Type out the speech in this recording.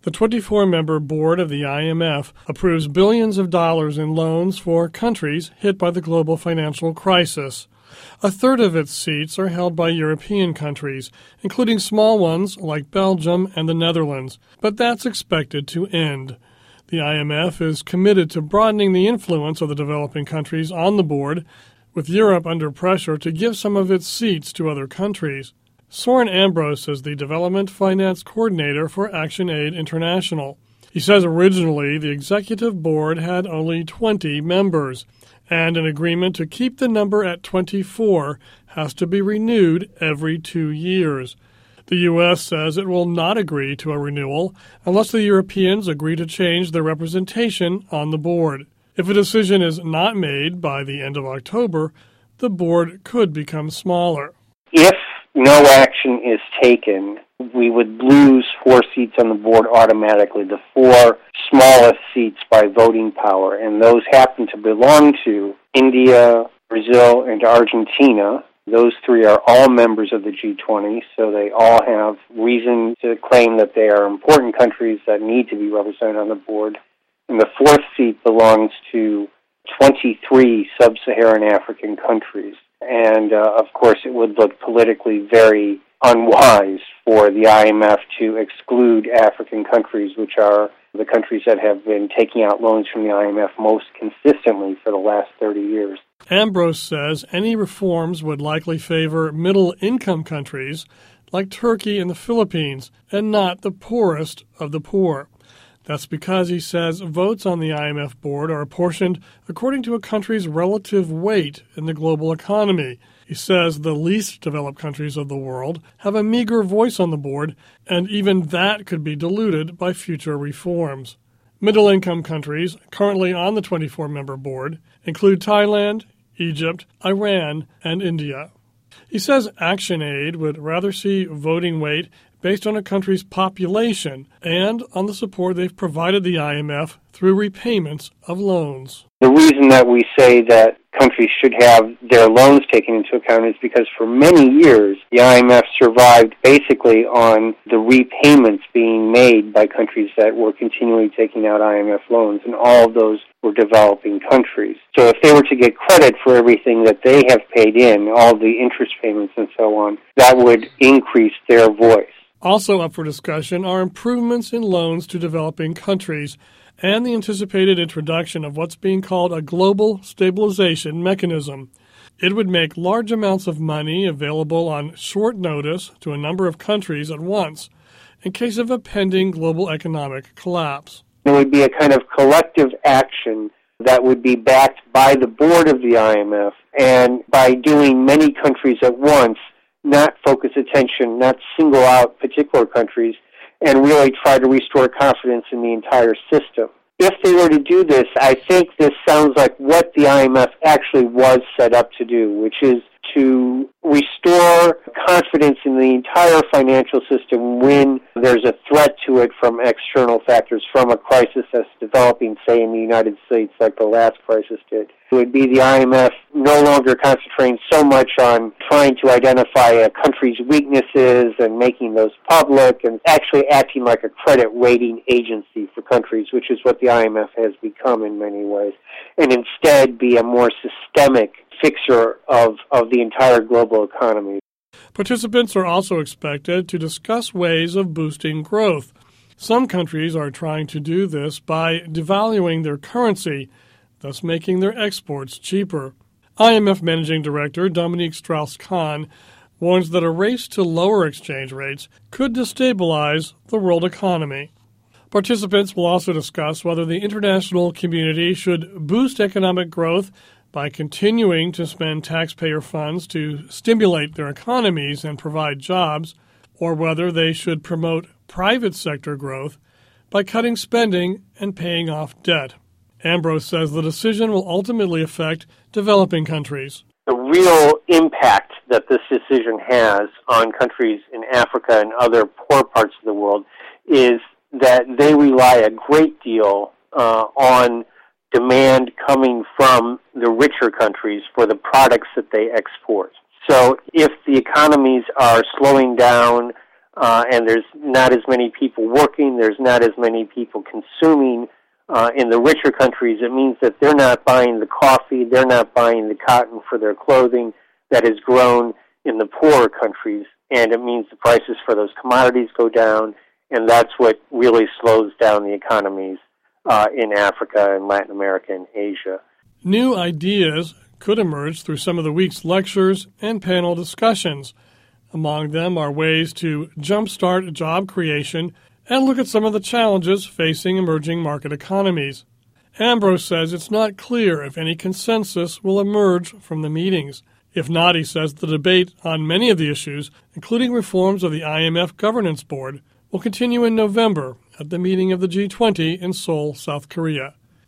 The 24-member board of the IMF approves billions of dollars in loans for countries hit by the global financial crisis. A third of its seats are held by European countries, including small ones like Belgium and the Netherlands, but that's expected to end. The IMF is committed to broadening the influence of the developing countries on the board, with Europe under pressure to give some of its seats to other countries. Soren Ambrose is the Development Finance Coordinator for ActionAid International. He says originally the executive board had only 20 members, and an agreement to keep the number at 24 has to be renewed every 2 years. The U.S. says it will not agree to a renewal unless the Europeans agree to change their representation on the board. If a decision is not made by the end of October, the board could become smaller. If no action is taken, we would lose 4 seats on the board automatically, the 4 smallest seats by voting power, and those happen to belong to India, Brazil, and Argentina. Those 3 are all members of the G20, so they all have reason to claim that they are important countries that need to be represented on the board. And the 4th seat belongs to 23 sub-Saharan African countries. And, of course, it would look politically very unwise for the IMF to exclude African countries, which are the countries that have been taking out loans from the IMF most consistently for the last 30 years. Ambrose says any reforms would likely favor middle-income countries like Turkey and the Philippines, and not the poorest of the poor. That's because, he says, votes on the IMF board are apportioned according to a country's relative weight in the global economy. He says the least developed countries of the world have a meager voice on the board, and even that could be diluted by future reforms. Middle-income countries currently on the 24-member board include Thailand, Egypt, Iran, and India. He says ActionAid would rather see voting weight based on a country's population and on the support they've provided the IMF through repayments of loans. The reason that we say that countries should have their loans taken into account is because for many years the IMF survived basically on the repayments being made by countries that were continually taking out IMF loans, and all of those were developing countries. So if they were to get credit for everything that they have paid in, all the interest payments and so on, that would increase their voice. Also up for discussion are improvements in loans to developing countries and the anticipated introduction of what's being called a global stabilization mechanism. It would make large amounts of money available on short notice to a number of countries at once in case of a pending global economic collapse. It would be a kind of collective action that would be backed by the board of the IMF, and by doing many countries at once, not focus attention, not single out particular countries, and really try to restore confidence in the entire system. If they were to do this, I think this sounds like what the IMF actually was set up to do, which is to restore confidence in the entire financial system when there's a threat to it from external factors, from a crisis that's developing, say, in the United States, like the last crisis did. It would be the IMF no longer concentrating so much on trying to identify a country's weaknesses and making those public, and actually acting like a credit rating agency for countries, which is what the IMF has become in many ways, and instead be a more systemic fixer of the entire global economy. Participants are also expected to discuss ways of boosting growth. Some countries are trying to do this by devaluing their currency, thus making their exports cheaper. IMF Managing Director Dominique Strauss-Kahn warns that a race to lower exchange rates could destabilize the world economy. Participants will also discuss whether the international community should boost economic growth by continuing to spend taxpayer funds to stimulate their economies and provide jobs, or whether they should promote private sector growth by cutting spending and paying off debt. Ambrose says the decision will ultimately affect developing countries. The real impact that this decision has on countries in Africa and other poor parts of the world is that they rely a great deal on demand coming from the richer countries for the products that they export. So if the economies are slowing down, and there's not as many people working, there's not as many people consuming. In the richer countries, it means that they're not buying the coffee, they're not buying the cotton for their clothing that is grown in the poorer countries, and it means the prices for those commodities go down, and that's what really slows down the economies in Africa and Latin America and Asia. New ideas could emerge through some of the week's lectures and panel discussions. Among them are ways to jumpstart job creation and look at some of the challenges facing emerging market economies. Ambrose says it's not clear if any consensus will emerge from the meetings. If not, he says the debate on many of the issues, including reforms of the IMF Governance Board, will continue in November at the meeting of the G20 in Seoul, South Korea.